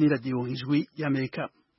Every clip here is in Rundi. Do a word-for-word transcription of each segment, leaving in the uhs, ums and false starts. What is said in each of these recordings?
ni radio Ijwi y'Amerika.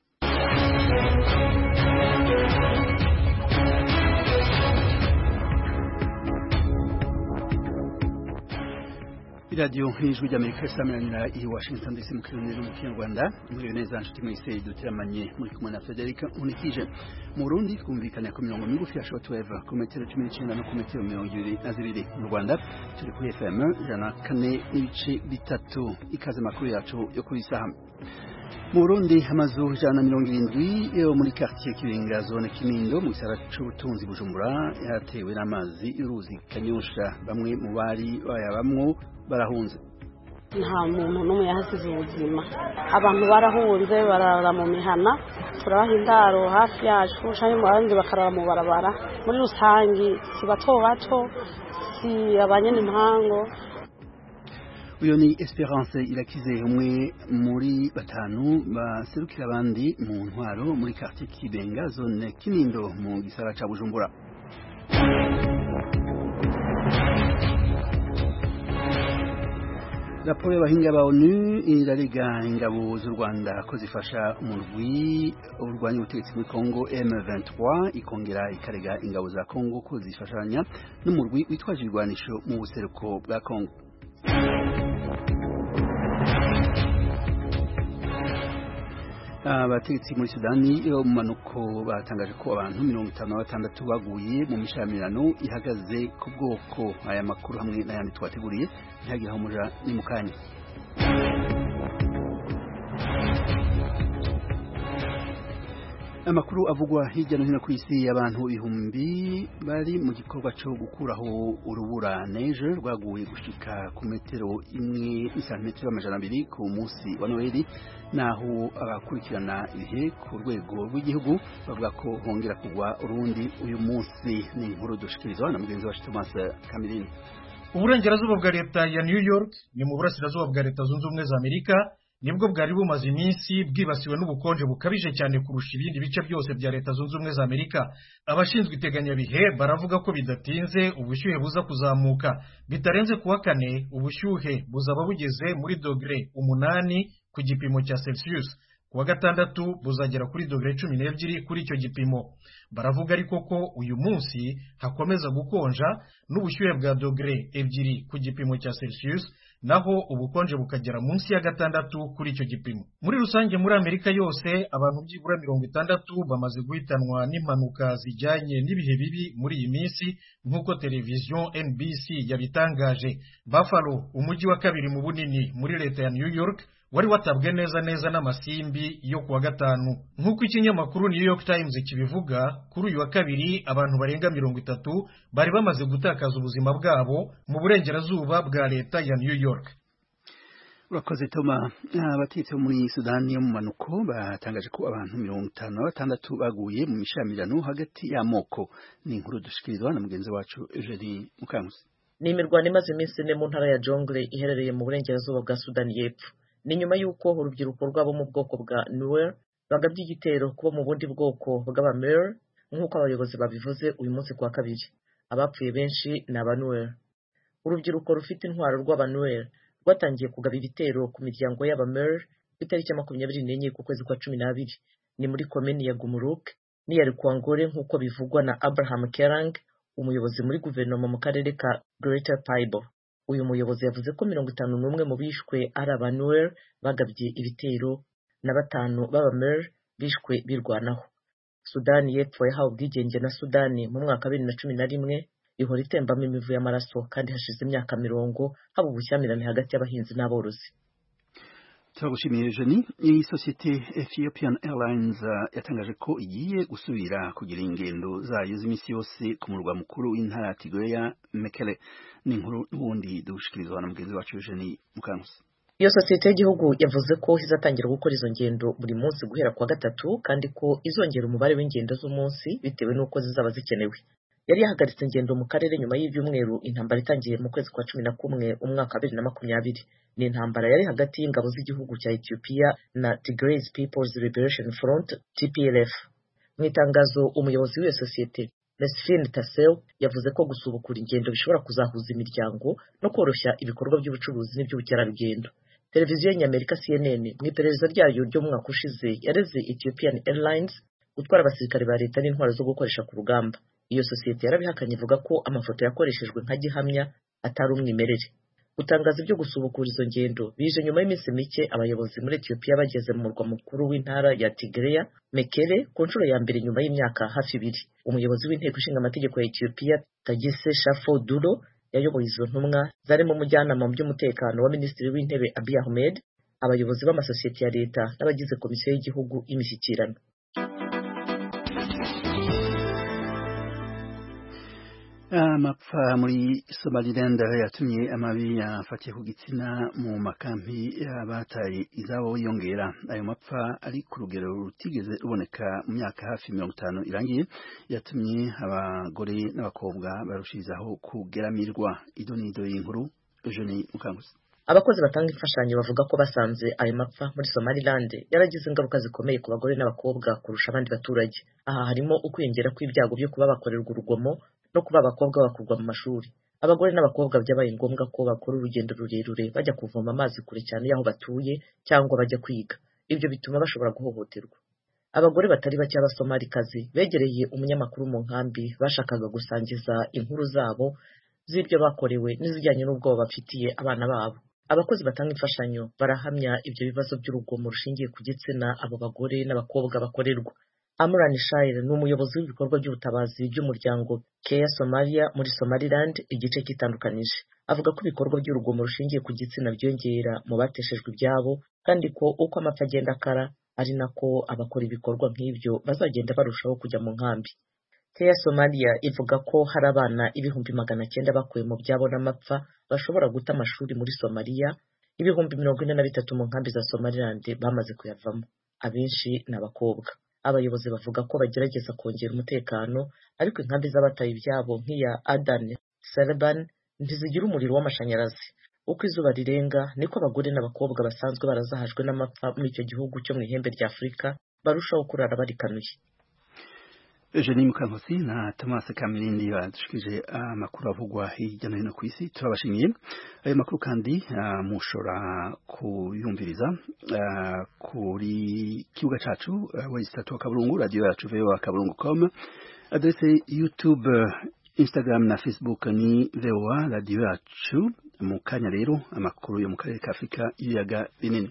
Radio Ijwi y'Amerika isameranira i Washington D C mu kirundi mu Kinyarwanda muri neza nshuti mwese duteramanye muri kumwe na Federica Unikije. Mu Burundi twumvikana ku mirongo migufi ya shortwave ku metero cumi n'icenda no ku metero mirongo ibiri na zibiri. Mu Rwanda turi kuri F M ijana na kane n'ibice bitatu. Ikaze makuru yacu yo kuri saha. Mu Burundi amazu ijana na mirongo irindwi yo muri quartier Kibenga zone Kinindo mu gisagara c'ubutunzi Bujumbura yatewe n'amazi y'uruzi Kanyosha. Bamwe mu bari bayabamwo barahunze. Nta muntu n'umwe yahasize ubuzima, abantu barahunze barara mu mihana, turabaha indaro hafi yacu canke mu bandi bakarara mu barabara. Muri rusangi si bato bato, si abanyene impango. Uyo ni Esperance Irakize, umwe muri batanu baserukira abandi mu ntwaro muri quartier Kibenga zone Kinindo mu gisagara ca Bujumbura. Raporo y'abahinga ba ONU irarega ingabo z'u Rwanda ko zifasha umurwi urwanya ubutegetsi muri Congo M vingt-trois, ikongera ikarega ingabo za Congo ko zifashanya n'umurwi witwaje ibigwanisho mu buseruko bwa Congo. Abategetsi muri Sudani yo mu manuko batangaje ko abantu mirongo itanu na batandatu baguye mu mishamirano ihagaze ku bwoko. Aya makuru hamwe n'ayandi twateguriye ntihagira aho muja ni mukanya. Amakuru avugwa hirya no hino ku isi, abantu ibihumbi bari mu gikorwa cyo gukuraho urubura neige rwaguye gushika ku metero imwe n'isantimetero amajana abiri ku munsi wa Noheli, naho abakurikirana ibihe ku rwego rw'igihugu bavuga ko hongera kugwa urundi uyu munsi. Ni inkuru dushikirizwa na mugenzi wacu Thomas Kamirini. Uburengerazuba bwa leta ya New York ni mu burasirazuba bwa leta zunze ubumwe za Amerika nibwo bwari bumaze iminsi bwibasiwe n'ubukonje bukabije cyane kurusha ibindi bice byose bya leta zunze ubumwe za Amerika. Abashinzwe iteganyabihe baravuga ko bidatinze ubushyuhe buza kuzamuka, bitarenze kuwa kane ubushyuhe buzaba bugeze muri dogere umunani ku gipimo cya Celsius, kuwa gatandatu buzagera kuri dogere cumi n'ebyiri kuri icyo gipimo. Baravuga ariko ko uyu munsi hakomeza gukonja n'ubushyuhe bwa dogere ebyiri ku gipimo cya Celsius, naho ubukonje bukagera munsi ya gatandatu kuri icyo gipimo. Muri rusange muri Amerika yose abantu byibura mirongo itandatu bamaze guhitanwa n'impanuka zijyanye n'ibihe bibi muri iyi minsi, nk'uko televiziyo N B C yabitangaje. Buffalo, umujyi wa kabiri mu bunini muri leta ya New York, wari watabwe neza neza n'amasimbi yo kuwa gatanu. Nk'uko ikinyamakuru New York Times kibivuga, kuri uyu wa kabiri abantu barenga mirongo itatu bari bamaze gutakaza ubuzima bwabo mu burengerazuba bwa leta ya New York. Urakoze Toma. Abategetsi muri Sudani yo mu manuko batangaje ko abantu mirongo itanu na batandatu baguye mu mishamirano hagati y'amoko. Ni inkuru dushikirizwa na mugenzi wacu Eugenie Mukankusi. Ni imirwano imaze iminsi ine mu ntara ya Jonglei iherereye mu burengerazuba bwa Sudani y'Epfo. Ni nyuma y'uko urubyiruko rwabo mu bwoko bwa Nuer bagabye igitero kubo mu bundi bwoko bw'abamer, nk'uko abayobozi babivuze uyu munsi kuwa kabiri. Abapfuye benshi ni abanuer. Urubyiruko rufite intwaro rw'abanuer rwatangiye kugaba ibitero ku miryango y'abamer ku itariki ya makumyabiri n'enye ku kwezi kwa cumi n'abiri. Ni muri komini ya Gumuruk n'iya Rukwangore, nk'uko bivugwa na Abraham Kerang, umuyobozi muri guverinoma mu karere ka Greater Paibo. Uyu muyobozi yavuze ko mirongo itanu n'umwe mu bishwe ari abanuer bagabye ibitero na batanu b'abamer bishwe birwanaho. Sudani y'Epfo yahawe ubwigenge na Sudani mu mwaka wa bibiri na cumi na rimwe, ihora itembamo imivu y'amaraso kandi hashize imyaka mirongo haba ubushyamirane hagati y'abahinzi n'aborozi. Turagushimiye Eugenie. Iyi sosiyete Ethiopian Airlines yatangaje ko igiye gusubira kugira ingendo zayo z'imisi yose ku murwa mukuru w'intara ya Tigray, Mekele. Ni inkuru n'ubundi dushikirizwa na mugenzi wacu Eugenie Mukankusi. Iyo sosiyete y'igihugu yavuze ko izatangira gukora izo ngendo buri munsi guhera kuwa gatatu, kandi ko izongera umubare w'ingendo z'umunsi bitewe n'uko zizaba zikenewe. Yari yahagaritse ingendo mu karere nyuma y'ibyumweru intambara itangiye mu kwezi kwa cumi na kumwe umwaka wa bibiri na makumyabiri. Ni intambara yari hagati y'ingabo z'igihugu cya Ethiopia na Tigray People's Liberation Front T P L F. Mu itangazo umuyobozi w'iyo sosiyete Mesfin Tasew yavuze ko gusubukura ingendo bishobora kuzahuza imiryango no koroshya ibikorwa by'ubucuruzi n'iby'ubukerarugendo. televiziyo y'Amerika C N N mu iperereza ryayo ryo mu mwaka ushize yareze Ethiopian Airlines gutwara abasirikare ba leta n'intwaro zo gukoresha ku rugamba. Iyo sosiyete yarabihakanye ivuga ko amafoto yakoreshejwe nka gihamya atari umwimerere. Gutangaza ibyo gusubukura izo ngendo bije nyuma y'iminsi mike abayobozi muri Ethiopia bageze mu murwa mukuru w'intara ya Tigray, Mekele, ku nshuro ya mbere nyuma y'imyaka hafi ibiri. Umuyobozi w'inteko ishinga amategeko ya Ethiopia, Tagise Shafo Duro, yayoboye izo ntumwa zarimo umujyanama mu by'umutekano wa minisitiri w'intebe Abiy Ahmed, abayobozi b'amasosiyete ya leta n'abagize komisiyo y'igihugu y'imishyikirano. amapfa muri Somaliland yatumye amabi yafatiye ku gitsina mu makampi y'abataye izabo yongera. Ayo mapfa ari ku rugero rutigeze ruboneka mu myaka hafi mirongo itanu irangiye, yatumye abagore n'abakobwa barushirizaho kugeramirwa. Idonido y'inkuru Eugenie Mukanguzi. Abakozi batanga imfashanyo bavuga ko basanze ayo mapfa muri Somaliland yaragize ingaruka zikomeye ku bagore n'abakobwa kurusha abandi baturage. Aha harimo ukwiyongera kw'ibyago byo kuba bakorerwa urugomo no kuba abakobwa bakurwa mu mashuri. Abagore n'abakobwa byabaye ngombwa ko bakora urugendo rurerure bajya kuvoma amazi kure cyane y'aho batuye cyangwa bajya kwiga. Ibyo bituma bashobora guhohoterwa. Abagore batari bake b'Abasomalikazi begereye umunyamakuru mu nkambi bashakaga gusangiza inkuru zabo z'ibyo bakorewe n'izijyanye n'ubwoba bafitiye abana babo. Abakozi batanga imfashanyo barahamya ibyo bibazo by'urugomo rushingiye ku gitsina abo bagore n'abakobwa bakorerwa. Amran Shair ni umuyobozi w'ibikorwa by'ubutabazi by'umuryango Care Somalia muri Somaliland, igice kitandukanije. Avuga ko ibikorwa by'urugomo rushingiye ku gitsina byongera mu bateshejwe ibyabo, kandi ko uko amapfa agenda akara ari nako abakora ibikorwa nk'ibyo bazagenda barushaho kujya mu nkambi. Care Somalia ivuga ko hari abana ibihumbi magana cyenda bakuye mu byabo n'amapfa bashobora guta amashuri muri Somalia, ibihumbi mirongo ine na bitatu mu nkambi za Somaliland bamaze kuyavamo. Abenshi ni abakobwa. Abayobozi bavuga ko bagerageza kongera umutekano, ariko inkambi z'abataye ibyabo nk'iya Adan Serban ntizigira umuriro w'amashanyarazi. Uko izuba rirenga niko abagore n'abakobwa basanzwe barazahajwe n'amapfa muri icyo gihugu cyo mu ihembe rya Afurika barushaho kurara barikanuye. Eugenie Mukankusi na Thomas Kamirindi badushikije amakuru avugwa hirya no hino ku isi. Turabashimiye. Ayo makuru kandi uh, mushora kuyumviriza uh, kuri kibuga cacu uh, website Kaburungu, radio yacu v o a kaburungu dot com, adresse YouTube, Instagram na Facebook ni v o a radio yacu. Mu kanya rero amakuru yo mu karere ka Afrika y'ibiyaga binini.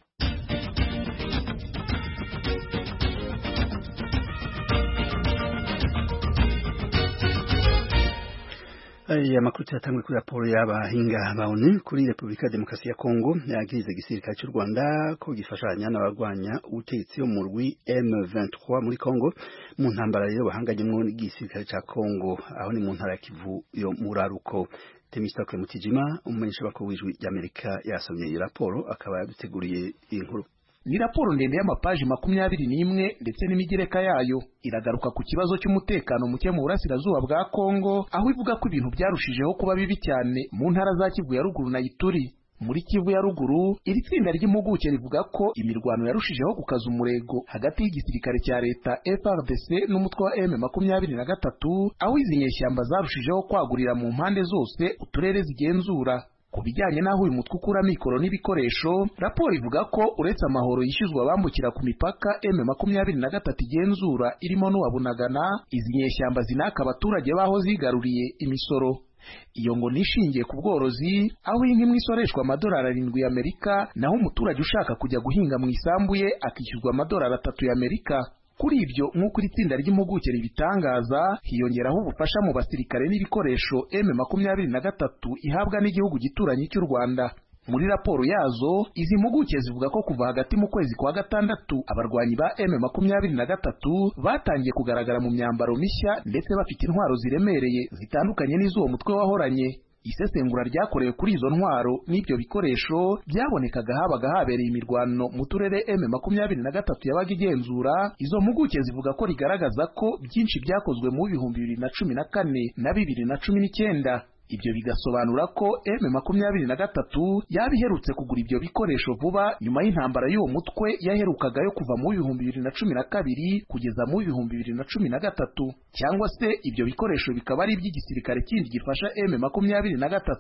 Aya makuru cyatangwe kuri raporo y'abahinga baone kuri Republika Demokarasi ya Kongo yagize igisirikare cy'u Rwanda ko gifashanya n'abagwanya ubutegetsi yo mu rwi M vingt-trois muri Kongo mu ntambara rero bahanganyemo n'igisirikare cya Kongo, aho ni mu ntara ya Kivu yo muraruko. Temistokle Mutijima, umumenyesha bakuru w'ijwi ry'Amerika, yasomye iyi raporo akaba yaduteguriye iyi nkuru. Ni raporo ndende y'amapaji makumyabiri n'imwe ndetse n'imigereka yayo iragaruka ku kibazo cy'umutekano muke mu burasirazuba bwa Kongo, aho ivuga ko ibintu byarushijeho kuba bibi cyane mu ntara za Kivu ya ruguru na Ituri. Muri Kivu ya ruguru, iri tsinda ry'impuguke rivuga ko imirwano yarushijeho gukaza umurego hagati y'igisirikare cya leta F A R D C n'umutwe wa M makumyabiri na gatatu, aho izi nyeshyamba zarushijeho kwagurira mu mpande zose uturere zigenzura. Ku bijyanye n'aho uyu mutwe ukura mikoro n'ibikoresho, raporo ivuga ko uretse amahoro yishyuzwa abambukira ku mipaka M makumyabiri na gatatu igenzura irimo n'uwabunagana, izi nyeshyamba zinaka abaturage baho zigaruriye imisoro. Iyo ngo nishingiye ku bworozi, aho inka imwe isoreshwa amadolari arindwi y'Amerika, naho umuturage ushaka kujya guhinga mu isambu ye akishyurwa amadolari atatu y'Amerika. Kuri ibyo nk'uko iri tsinda ry'impuguke ribitangaza, hiyongeraho ubufasha mu basirikare n'ibikoresho M makumyabiri na gatatu ihabwa n'igihugu gituranyi cy'u Rwanda. Muri raporo yazo, izi mpuguke zivuga ko kuva hagati mu kwezi kwa gatandatu abarwanyi ba M makumyabiri na gatatu batangiye kugaragara mu myambaro mishya ndetse bafite intwaro ziremereye zitandukanye n'iz'uwo mutwe wahoranye. Isesengura ryakorewe kuri izo ntwaro n'ibyo bikoresho byabonekaga habaga habereye imirwano mu turere M makumyabiri na gatatu yabaga igenzura. Izo mpuguke zivuga ko rigaragaza ko byinshi byakozwe mu bihumbi bibiri na cumi na kane na bibiri na cumi n'icyenda. Ibyo bigasobanura ko M makumyabiri na gatatu yabiherutse kugura ibyo bikoresho vuba nyuma y'intambara y'uwo mutwe yaherukaga yo kuva mu bihumbi bibiri na cumi na kabiri kugeza mu bihumbi bibiri na cumi na gatatu, cyangwa se ibyo bikoresho bikaba ari iby'igisirikare kindi gifasha M makumyabiri na gatatu.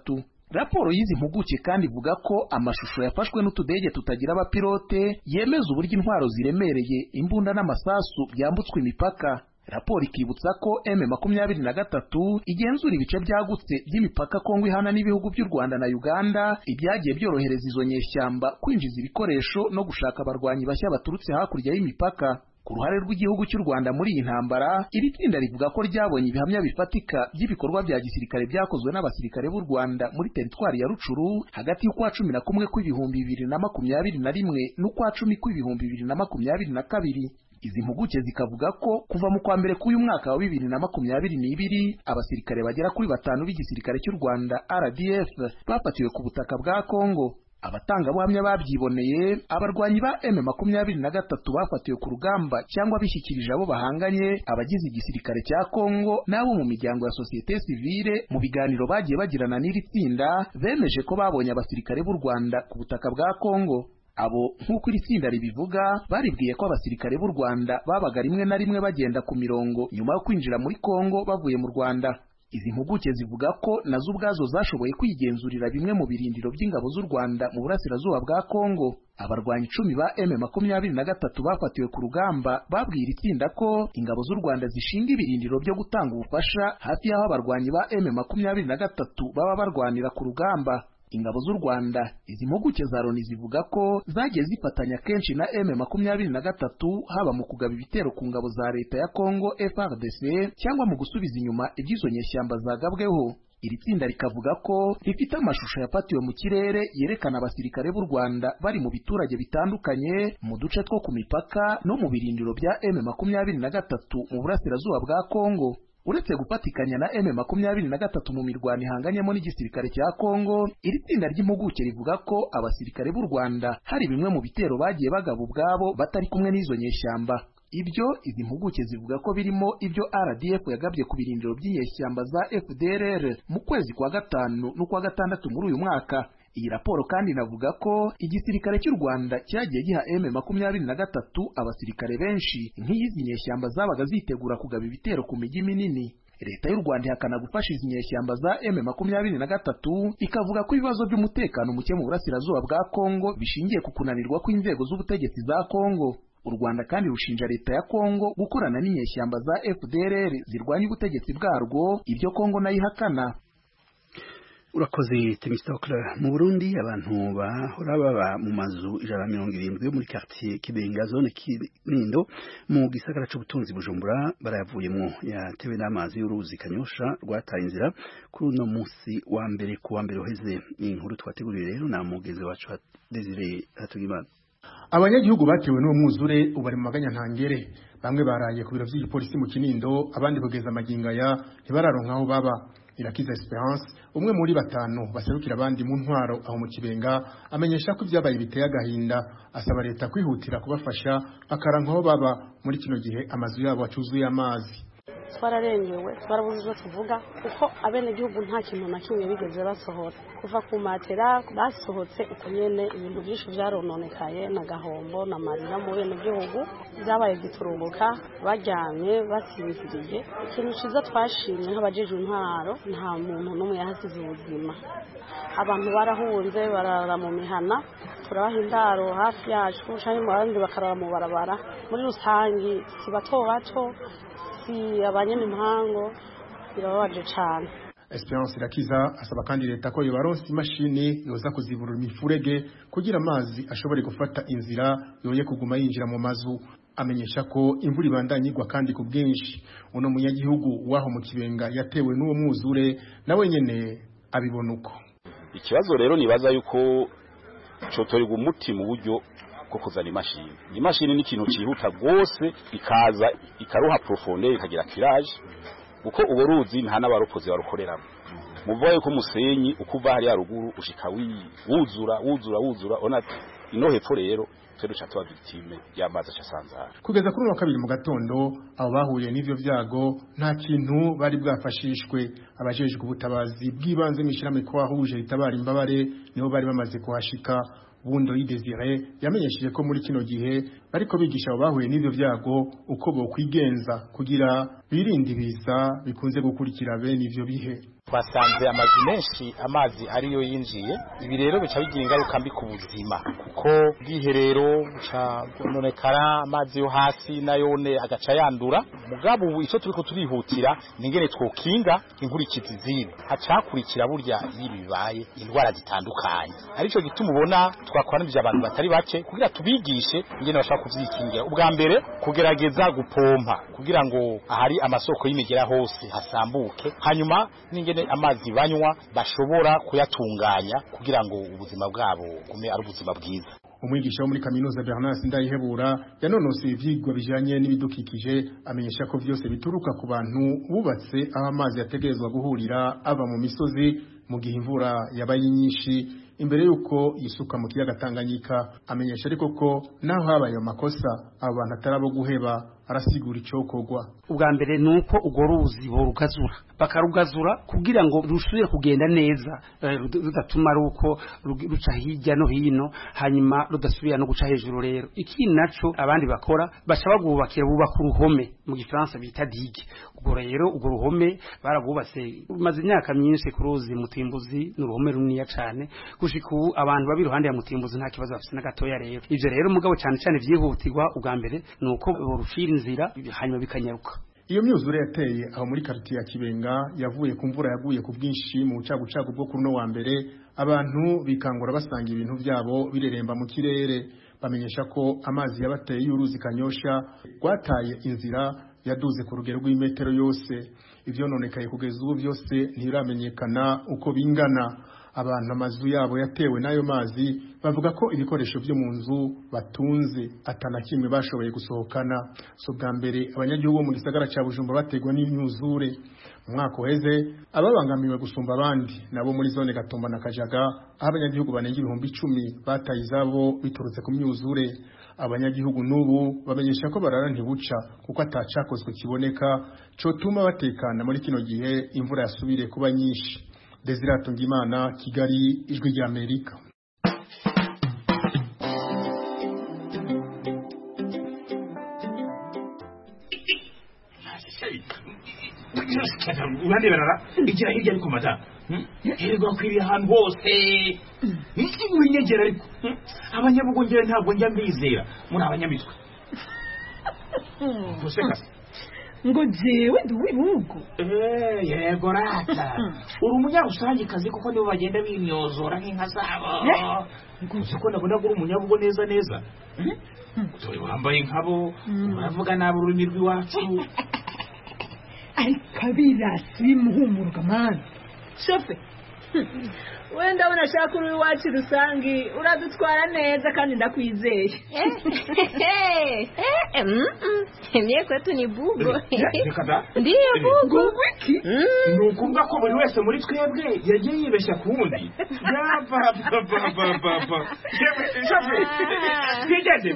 Raporo y'izi mpuguke kandi ivuga ko amashusho yafashwe n'utudege tutagira abapilote yemeza uburyo intwaro ziremereye, imbunda n'amasasu byambutswe imipaka. Raporo ikibutsa ko M makumyabiri na gatatu igenzura ibice byagutse by'imipaka Kongo ihana n'ibihugu by'u Rwanda na Uganda, ibyagiye byorohereza izo nyeshyamba kwinjiza ibikoresho no gushaka abarwanyi bashya baturutse hakurya y'imipaka. Ku ruhare rw'igihugu cy'u Rwanda muri iyi ntambara, iri tsinda rivuga ko ryabonye ibihamya bifatika by'ibikorwa bya gisirikare byakozwe n'abasirikare b'u Rwanda muri teritwari ya Rucuru hagati y'ukwa cumi na kumwe kw'ibihumbi bibiri na makumyabiri na rimwe n'ukwa cumi kw'ibihumbi bibiri na makumyabiri na kabiri. Izi mpuguke zikavuga ko kuva mu kwa mbere k'uyu mwaka wa bibiri na makumyabiri n'ibiri abasirikare bagera kuri batanu b'igisirikare cy'u Rwanda R D F bafatiwe ku butaka bwa Kongo. Abatangabuhamya babyiboneye, abarwanyi ba M makumyabiri na gatatu bafatiwe ku rugamba cyangwa bishyikirije abo bahanganye, abagize igisirikare cya Kongo n'abo mu miryango ya sosiyete sivile mu biganiro bagiye bagirana n'iri tsinda bemeje ko babonye abasirikare b'u Rwanda ku butaka bwa Kongo. Abo nk'uko iri tsinda ribivuga baribwiye ko abasirikare b'u Rwanda babaga rimwe na rimwe bagenda ku mirongo nyuma yo kwinjira muri Kongo bavuye mu Rwanda. Izi mpuguke zivuga ko nazo ubwazo zashoboye kwigenzurira bimwe mu birindiro by'ingabo z'u Rwanda mu burasirazuba bwa Kongo. Abarwanyi icumi ba M makumyabiri na gatatu bafatiwe ku rugamba babwiye iri tsinda ko ingabo z'u Rwanda zishinga ibirindiro byo gutanga ubufasha hafi y'aho abarwanyi ba M makumyabiri na gatatu baba barwanira ku rugamba. Ingabo z'u Rwanda, izi mpuguke za Loni zivuga ko zagiye zifatanya kenshi na M makumyabiri na gatatu haba mu kugaba ibitero ku ngabo za leta ya Kongo F A R D C cyangwa mu gusubiza inyuma iby'izo nyeshyamba zagabweho. Iri tsinda rikavuga ko rifite amashusho yafatiwe mu kirere yerekana abasirikare b'u Rwanda bari mu biturage bitandukanye mu duce two ku mipaka no mu birindiro bya M makumyabiri na gatatu mu burasirazuba bwa Kongo. Uretse gufatikanya na M makumyabiri na gatatu mu mirwano ihanganyemo n'igisirikare cya Kongo, iri tsinda ry'impuguke rivuga ko abasirikare b'u Rwanda hari bimwe mu bitero bagiye bagaba ubwabo batari kumwe n'izo nyeshyamba. Ibyo izi mpuguke zivuga ko birimo ibyo R D F yagabye ku birindiro by'inyeshyamba za F D L R mu kwezi kwa gatanu n'ukwa gatandatu muri uyu mwaka. Iyi raporo kandi inavuga ko igisirikare cy'u Rwanda cyagiye giha M makumyabiri na gatatu abasirikare benshi nk'izi nyeshyamba zabaga zitegura kugaba ibitero ku mijyi minini. Leta y'u Rwanda ihakana gufasha izi nyeshyamba za M makumyabiri na gatatu, ikavuga ko ibibazo by'umutekano muke mu burasirazuba bwa Kongo bishingiye ku kunanirwa kw'inzego z'ubutegetsi za Kongo. U Rwanda kandi rushinja leta ya Kongo gukorana n'inyeshyamba za F D L R zirwanya ubutegetsi bwarwo, ibyo Kongo nayo ihakana. Urakoze Temistokle. Mu Burundi abantu bahora baba mu mazu ijana na mirongo irindwi muri quartier Kibenga zone Kinindo mu gisagara c'ubutunzi Bujumbura barayavuyemo, yatewe n'amazi y'uruzi Kanyosha rwataye inzira kuri uno munsi wa mbere ku wa mbere uheze. Inkuru twateguriye rero na mugeze wacu Desire Hatugimana. Abanyagihugu batewe n'uwo mwuzure ubari mu maganya ntangere, bamwe baraye ku biro by'igipolisi mu Kinindo, abandi kugeza maginga ya ntibararonka aho baba. Irakiza Esperance, umwe muri batanu baserukira abandi mu ntwaro aho mu Kibenga, amenyesha ko ibyabaye biteye agahinda, asaba leta kwihutira kubafasha bakaranka aho baba muri kino gihe amazu yabo acuzuye amazi. Twararengewe, twarabuze tuvuga kuko abene gihugu nta kintu na kimwe bigeze basohora. Kuva ku matera basohotse uko nyene ibintu byinshi byarononekaye na gahombo na marira mu bene gihugu byabaye giturunguka, bajyanye basinziriye. Ikintu ciza twashimye nk'abajeje intwaro, nta muntu n'umwe yahasize ubuzima. Abantu barahunze barara mu mihana, turabaha indaro hafi yacu canke mu bandi bakarara mu barabara. Muri rusangi si bato bato abanyene impango birababaje cyane. Esperance Irakiza asaba kandi leta ko yobaronsa imashini yoza kuzibura imifurege kugira amazi ashobore gufata inzira yoye kuguma yinjira mu mazu. Amenyesha ko imvura ibandanyirwa kandi ku bwinshi. Uno munyagihugu waho mu Kibenga yatewe n'uwo mwuzure nawe nyene abibona uko. Ikibazo rero nibaza yuko cotorerwa umuti mu buryo ko kuzana imashini. Imashini ni ikintu cihuta gose, ikaza ikaruha profondeur ikagira tirage, uko uburuzi nta n'abaropozi barukoreramo. Muvaye ko musenyi ukuva hari yaruguru ushika wuzura wuzura wuzura ona ino hepfo rero tero chatwa victime yamaza cyasanzara. Kugeza kuri wa kabiri mu gatondo abo bahuye n'ivyo vyago nta kintu bari bwafashishwe. Abajejwe ubutabazi bw'ibanze mishirame ko wahuje itabara imbabare niho bari bamaze kuhashika. Bundo Desire yamenyesheje ko muri kino gihe bariko bigisha abo bahuye n'ivyo vyago uko bo kwigenza kugira birinde ibiza bikunze gukurikira bene ivyo bihe. twasanze amazi menshi amazi ariyo yinjiye ibi rero bica bigira ingaruka mbi ku buzima kuko bwiherero buca nonekara amazi yo hasi nayone agaca yandura mugabo ubu ico turiko turihutira ningene twokinga inkurikizi zibi hacakurikira burya ibi bibaye indwara zitandukanye arico gituma ubona twakwanije abantu batari bake kugira tubigishe ingene bashaka kuvyikingira ubwa mbere kugerageza gupompa kugira ngo ahari amasoko y'imigera hose hasambuke hanyuma ningene amazi banywa bashobora kuyatunganya kugira ngo ubuzima bwabo gume ari ubuzima bwiza. Umwigisha wo muri kaminuza Bernard Ndayihebura yanonose ivyigwa bijanye n'ibidukikije amenyesha ko vyose bituruka ku bantu bubatse aho amazi yategerezwa guhurira ava mu misozi mu gihe imvura yabaye nyinshi imbere yuko yisuka mu kiyaga Tanganyika amenyesha ariko ko naho habaye amakosa abantu atarabo guheba arasigura icokorwa. Ubwa mbere nuko ugo ruzi borugazura bakarugazura kugira ngo rushobore kugenda neza rudatuma ruko ruca hirya no hino hanyuma rudasubira no guca hejuru rero iki naco abandi bakora baca bagubakira bubaka uruhome mu gifaransa bita digue ubwo rero ubwo ruhome baragubatse maze imyaka myinshi ku ruzi Mutimbuzi n'uruhome runini cyane gushika ubu abantu babi ruhande ya Mutimbuzi nta kibazo bafite na gatoya rero ivyo rero mugabo cyane cyane vyihutirwa ubwa mbere nuko borushira inzira hanyuma bikanyaruka. Iyo myuzure yateye aho muri quartier ya Kibenga yavuye ku mvura yaguye ku bwinshi mu bucagucagu bwo kuno wa mbere abantu bikangura basanga ibintu byabo bireremba mu kirere bamenyesha ko amazi yabateye y'uruzi Kanyosha gwataye inzira yaduze ku rugero rw'imetero yose ivyo nonekaye kugeza ubu byose ntiramenyekana uko bingana abantu amazu yabo yatewe nayo mazi bavuga ko ibikoresho byo mu nzu batunze atana kimwe bashoboye gusohokana so bwa mbere abanyagihugu mu gisagara ca Bujumbura bategwa n'imyuzure mu mwaka uheze ababangamiwe gusumba abandi nabo muri zone Gatumba na Kajaga abanyagihugu banenga ibihumbi icumi bataye izabo biturutse ku myuzure abanyagihugu nubu bamenyesha ko barara ntibuca kuko atacakozwe kiboneka cyo tuma batekana muri kino gihe imvura yasubire kuba nyinshi. Desirato Ngimana, Kigali, Ijwi rya Amerika. Urande barara igira hirya ariko mata herwa kwiri ahantu hose winyegera ariko abanyabugongera ntabwo njya mbizera muri abanyamitwe Guseka ngo jewe nduwibugo eh yego rata uri umunyarusange kazi kuko nibo bagenda bimyozora nk'inka zabo ngo ko nabona ko uri umunyabugo neza neza turi wambaye nkabo uravuga nabo ururimi rw'iwacu ariko abirasi muhumurwa man shofe wenda unashaka uri wacu rusangi uradutwara neza kandi ndakwizeye eh eh mie kwetu ni bugo ndiye bugo wiki nukumva ko buri wese muri twebwe yagiye yibeshya kundi ya ba ba ba ba ba shofe twigeze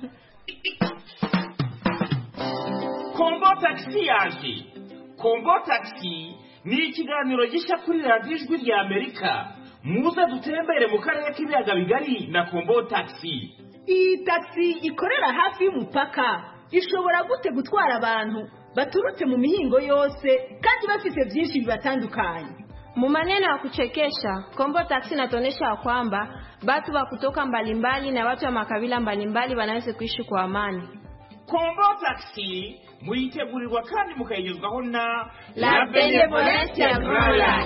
Kombo taxi yaje Kombo taxi ni ikiganiro gishya kuri radiyo Ijwi rya Amerika muze dutembere mu karere k'ibiyaga bigari na Kombo taxi. Iyi taxi ikorera hafi y'umupaka ishobora gute gutwara abantu baturutse mu mihingo yose kandi bafite byinshi bibatandukanye. Mu maneno ya kuchekesha Kombo taxi inatuonyesha kwamba watu wa kutoka mbalimbali na watu wa makabila mbalimbali wanaweza kuishi kwa amani. Kombo taxi muyitegurirwa kandi mukayigezwaho na La Benevolencia Royal.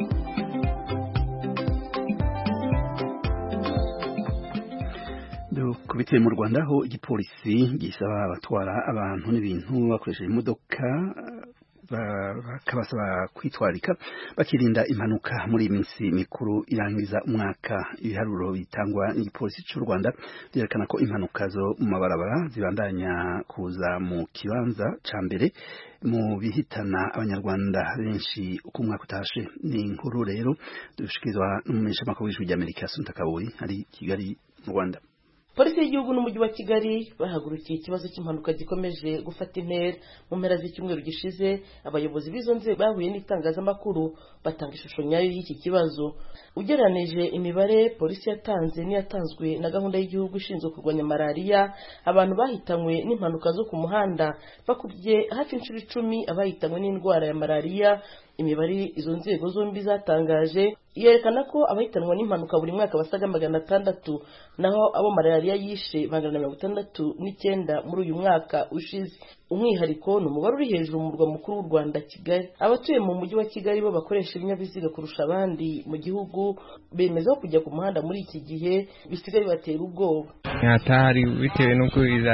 Kubitiye mu Rwanda ho igipolisi gisaba abatwara abantu n'ibintu bakoresheje imodoka bakabasaba kwitwarika bakirinda impanuka muri iminsi mikuru irangiza umwaka. Ibiharuro bitangwa n'igipolisi cy'u Rwanda byerekana ko impanuka zo mu mabarabara zibandanya kuza mu kibanza ca mbere mu bihitana abanyarwanda benshi uko umwaka utashe. Ni inkuru rero dushikirizwa n'umumenyeshamakuru w'Ijwi rya Amerika Assunta Kaburi ari Kigali mu Rwanda. Polisi y'igihugu n'umujyi wa Kigali bahagurukiye ikibazo cy'impanuka gikomeje gufata intera. Mu mpera z'icyumweru gishize abayobozi b'izo nzego bahuye n'itangazamakuru batanga ishusho nyayo y'iki kibazo. Ugereranije imibare polisi yatanze n'iyatanzwe na gahunda y'igihugu ishinzwe kurwanya malaria, abantu bahitanywe n'impanuka zo ku muhanda bakubye hafi inshuro icumi abahitanywe n'indwara ya malaria. imibare izo nzego zombi zatangaje yerekana ko abahitanwa n'impanuka buri mwaka basaga magana atandatu naho abo malaria yishe magana mirongo itandatu n'icyenda muri uyu mwaka ushize. Umwihariko ni umubare uri hejuru mu murwa mukuru w'u Rwanda Kigali. Abatuye mu mujyi wa Kigali bo bakoresha ibinyabiziga kurusha abandi mu gihugu bemeza ko kujya ku muhanda muri iki gihe bisigaye bibatera ubwoba. Hatari bitewe n'uko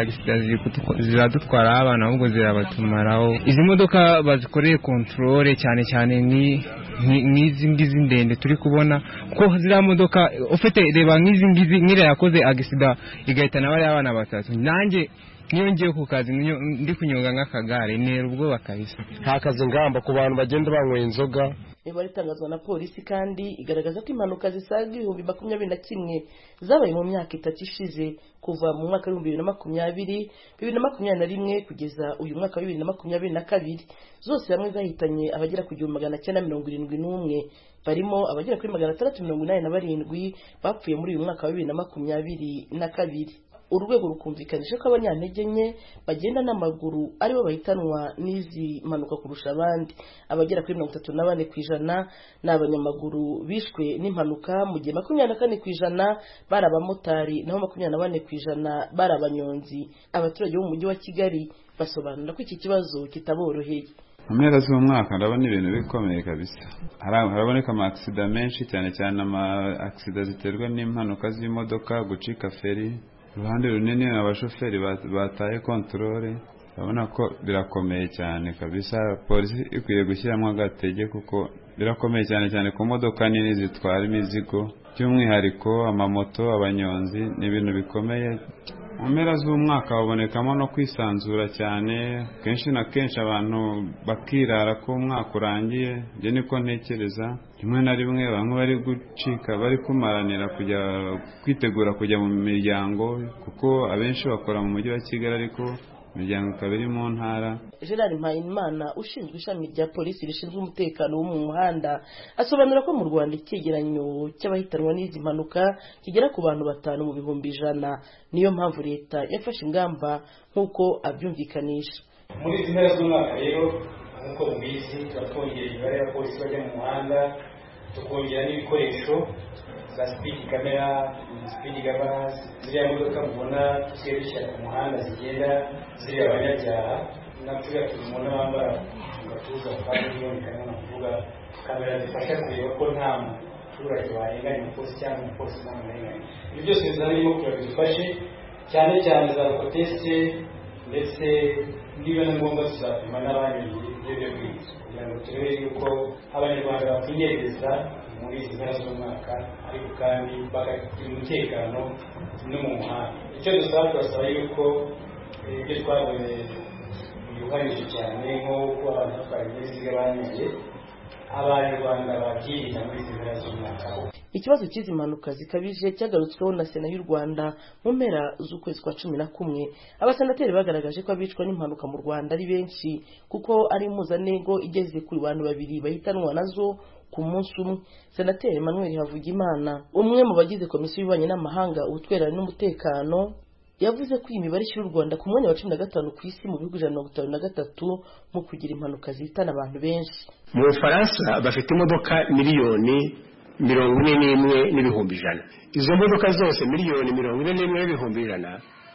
ziradutwara abana ahubwo zirabatumaraho. Izi modoka bazikoreye controle cyane cyane ni nk'izi ngizi ndende turi kubona ko zira modoka ufite reba nk'izi ngizi nkire yakoze accident igahitana bari abana batatu. Nanjye niyo ngiye ku kazi ndi kunyonga nk'akagare nera ubwoba kabisa. Nta kazi ngamba ku bantu bagenda banyweye inzoga. Imibare itangazwa na polisi kandi igaragaza ko impanuka zisaga ibihumbi makumyabiri na kimwe zabaye mu myaka itatu ishize kuva mu mwaka w'ibihumbi bibiri na makumyabiri bibiri na makumyabiri na rimwe kugeza uyu mwaka wa bibiri na makumyabiri na kabiri. Zose hamwe zahitanye abagera ku gihumbi magana cyenda mirongo irindwi n'umwe, barimo abagera kuri magana atandatu mirongo inani na barindwi bapfuye muri uyu mwaka wa bibiri na makumyabiri na kabiri. Urwego rukumvikanisha ko abanyantege nke bagenda n'amaguru aribo bahitanwa n'izi mpanuka kurusha abandi. Abagera kuri mirongo itatu na bane ku ijana ni abanyamaguru bishwe n'impanuka, mu gihe makumyabiri na kane ku ijana bari abamotari naho makumyabiri na bane ku ijana bari abanyonzi. Abaturage bo mu mujyi wa Kigali basobanura ko iki kibazo kitaboroheye. Mu mpera z'umwaka ndabona ibintu bikomeye kabisa. Haraboneka ama accident menshi cyane cyane ama accident ziterwa n'impanuka z'imodoka, gucika feri. Uruhande runini abashoferi bataye controle. Urabona ko birakomeye cyane kabisa. Polisi ikwiye gushyiramo agatege kuko birakomeye cyane cyane ku modoka nini zitwara imizigo, by'umwihariko amamoto, abanyonzi, ni ibintu bikomeye. Mu mpera z'umwaka habonekamo no kwisanzura cyane, kenshi na kenshi abantu bakirara ko umwaka urangiye. Njye niko ntekereza, rimwe na rimwe bamwe bari gucika, bari kumaranira kujya kwitegura kujya mu miryango kuko abenshi bakora mu mujyi wa Kigali ariko imiryango ikaba iri mu ntara. Gerard Mpayimana ushinzwe ishami rya polisi rishinzwe umutekano wo mu muhanda asobanura ko mu Rwanda icyegeranyo cy'abahitanwa n'izi mpanuka kigera ku bantu batanu mu bihumbi ijana. Niyo mpamvu leta yafashe ingamba nk'uko abyumvikanisha. Muri izi mpera z'umwaka rero nk'uko mubizi turatwongera imibare ya polisi bajya mu muhanda, tukongera n'ibikoresho za speed camera, speed cameras, ziriya modoka mubona tugiye dushyira ku muhanda zigenda ziriya abanyabyaha natwe tubona bambara mu gatuza kandi bibonekana no kuvuga kamera zifasha kureba ko nta muturage warenganya umupolisi cyangwa umupolisi nta murenganya. Ibi byose bizarimo kugira bidufashe cyane cyane za proteste ndetse niba na ngombwa tuzapima n'abandi ibyo bwiza kugira ngo turebe yuko abanyarwanda bakwiyegereza muri izi mpera z'umwaka ariko kandi bakagira umutekano no mu muhanda. Icyo dusaba turasaba yuko ibyo twabonye biruhanije cyane nko kuba abantu batwara ibinyabiziga banyoye, abanyarwanda babyirinda muri izi mpera z'umwaka. Ikibazo cy'izi mpanuka zikabije cyagarutsweho na Sena y'u Rwanda mu mpera z'ukwezi kwa cumi na kumwe. Abasenateri bagaragaje ko abicwa n'impanuka mu Rwanda ari benshi kuko ari impuzandengo igeze ku bantu babiri bahitanwa nazo ku munsi umwe. Senateri Emmanuel Havugimana umwe mu bagize komisiyo y'ububanyi n'amahanga, ubutwererane n'umutekano yavuze ko iyi mibare ishyira u Rwanda ku mwanya wa cumi na gatanu ku isi mu bihugu ijana na mirongo itanu na gatatu mu kugira impanuka zihitana abantu benshi. Mu Bufaransa bafite imodoka miliyoni mirongo ine n'imwe n'ibihumbi ijana. Izo modoka zose miliyoni mirongo ine n'imwe n'ibihumbi ijana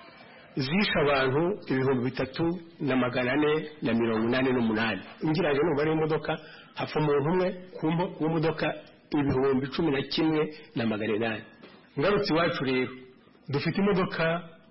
zisha abantu ibihumbi bitatu na magana ane na mirongo inani n'umunani. Ingiraje n'umubare w'imodoka hapfa umuntu umwe ku modoka ibihumbi cumi na kimwe na magana inani. Ngarutse iwacu rero dufite imodoka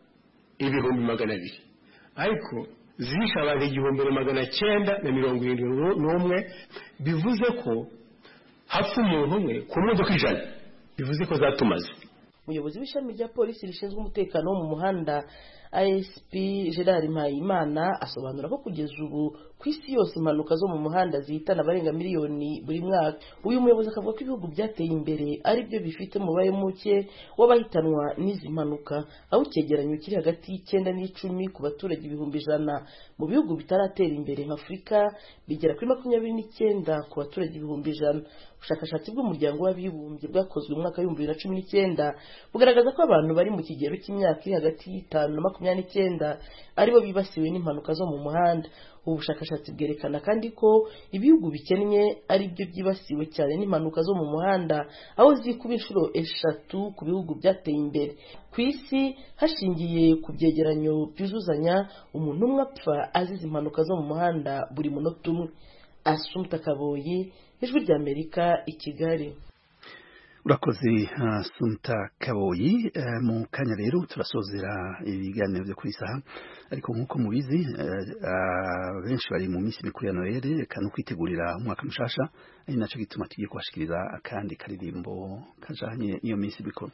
ibihumbi magana abiri ariko zisha abantu igihumbi na magana cyenda na mirongo irindwi n'umwe, bivuze ko hapfa umuntu umwe ku modoka ijana, bivuze ko zatumaze. Umuyobozi w'ishami rya polisi rishinzwe umutekano wo mu muhanda A S P Gerard Mpayimana asobanura ko kugeza ubu ku isi yose impanuka zo mu muhanda zihitana abarenga miliyoni buri mwaka. Uyu muyobozi akavuga ko ibihugu byateye imbere ari byo bifite umubare muke w'abahitanwa n'izi mpanuka, aho icyegeranyo kiri hagati y'icyenda n'icumi ku baturage ibihumbi ijana. Mu bihugu bitaratera imbere nka Afurika bigera kuri makumyabiri n'icyenda ku baturage ibihumbi ijana. Ubushakashatsi bw'umuryango w'abibumbye bwakozwe mu mwaka w'ibihumbi bibiri na cumi n'icyenda bugaragaza ko abantu bari mu kigero cy'imyaka iri hagati y'itanu na makumyabiri makumyabiri n'icyenda aribo bibasiwe n'impanuka zo mu muhanda. Ubu bushakashatsi bwerekana kandi ko ibihugu bikennye ari byo byibasiwe cyane n'impanuka zo mu muhanda, aho zikuba inshuro eshatu ku bihugu byateye imbere. Ku isi hashingiye ku byegeranyo byuzuzanya, umuntu umwe apfa azize impanuka zo mu muhanda buri munota umwe. Assumpta Kaboyi, Ijwi ry'Amerika, i Kigali. Urakoze Assumpta Kaboyi. Mu kanya rero turasozera ibiganiro byo kuri saha, ariko nk'uko mubizi benshi bari mu minsi mikuru ya Noel kandi kwitegurira umwaka mushasha, ari naco gituma tugiye kubashikiriza akandi karirimbo kajanye niyo minsi mikuru.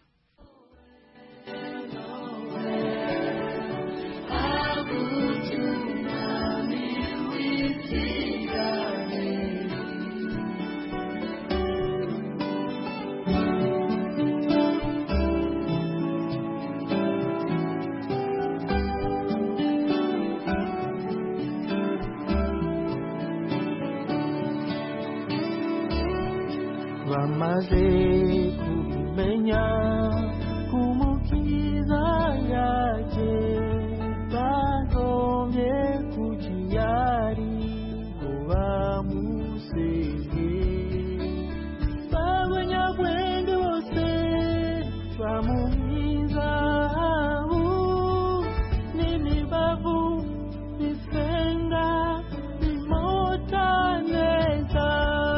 Bamaze kumenya kumukiza yaje, bagombye kujiyari ngo bamusenge. Abanyabwenge bose bamuhiza abu n'imibavu bisenga bimota neza.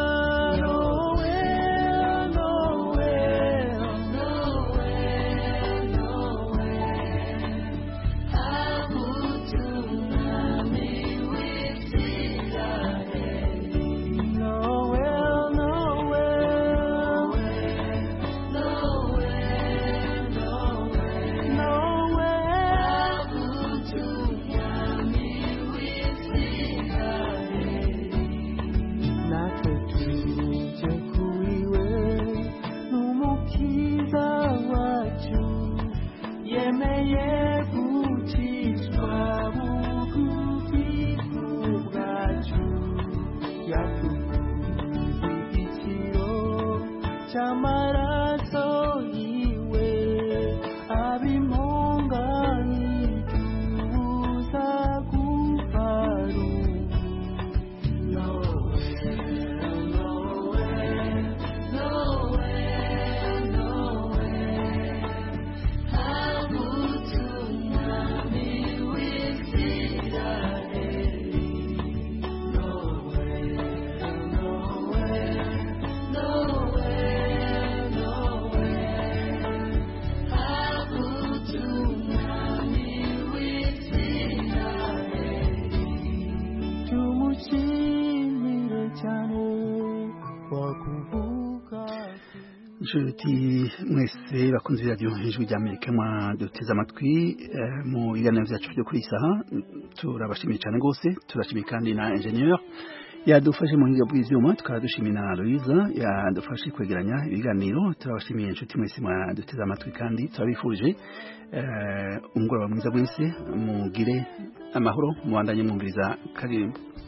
Inshuti mwese bakunze radio Ijwi ry'Amerika mwaduteze amatwi mu biganiro byacu byo kuri saha, turabashimiye cyane gose. Turashimiye kandi na engineer yadufashe mu ngiga bw'ivyuma, tukadushimiye na Louise yadufashe kwegeranya ibiganiro. Turabashimiye inshuti mwese mwaduteze amatwi kandi turabifurije umugoroba mwiza mwese, mugire amahoro, mubandanye mwumviriza karirimbo.